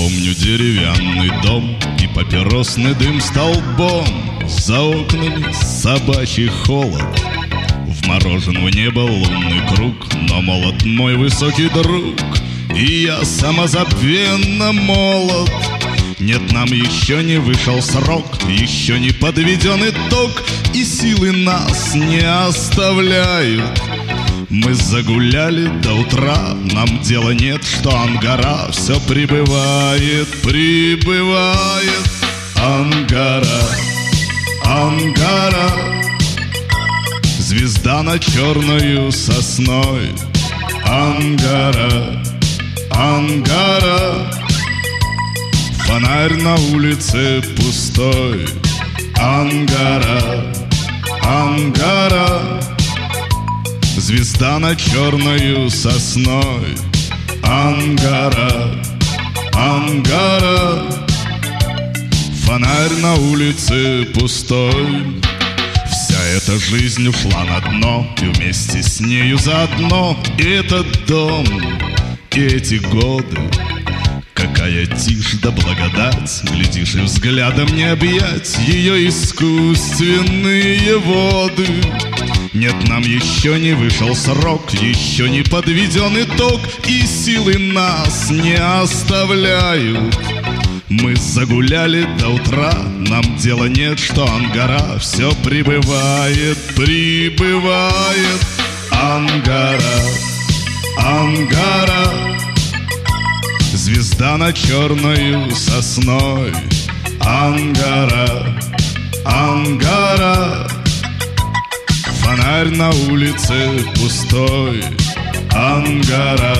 помню деревянный дом и папиросный дым столбом. За окнами собачий холод, вморожен в небо лунный круг. Но молод мой высокий друг, и я самозабвенно молод. Нет, нам еще не вышел срок, еще не подведен итог, и силы нас не оставляют. Мы загуляли до утра, нам дела нет, что Ангара все прибывает, прибывает. Ангара, Ангара, звезда над черною сосной. Ангара, Ангара, фонарь на улице пустой. Ангара, Ангара, звезда над черною сосной. Ангара, Ангара, фонарь на улице пустой. Вся эта жизнь ушла на дно, и вместе с нею заодно и этот дом, и эти годы. Какая тишь да благодать, глядишь, и взглядом не объять ее искусственные воды. Нет, нам еще не вышел срок, еще не подведен итог, и силы нас не оставляют. Мы загуляли до утра, нам дела нет, что Ангара все прибывает, прибывает. Ангара, Ангара, звезда над черною сосной. Ангара, Ангара, фонарь на улице пустой. Ангара,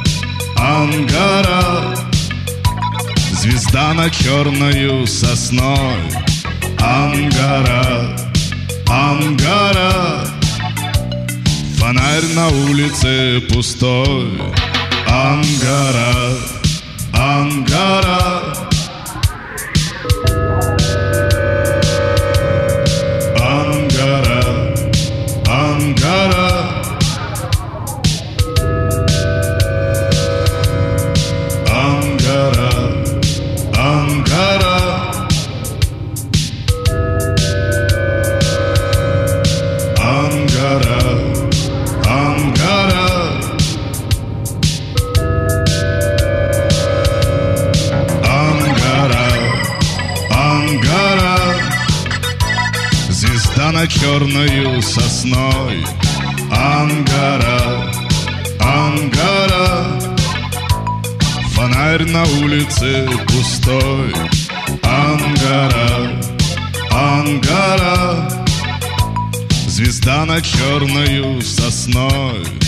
Ангара, звезда над черною сосной. Ангара, Ангара, фонарь на улице пустой. Ангара, Ангара, Ангара, Ангара, Ангара, Ангара, Ангара, Ангара, Ангара, звезда над черною сосной. Ангара, Ангара, фонарь на улице пустой. Ангара, Ангара, звезда над черною сосной.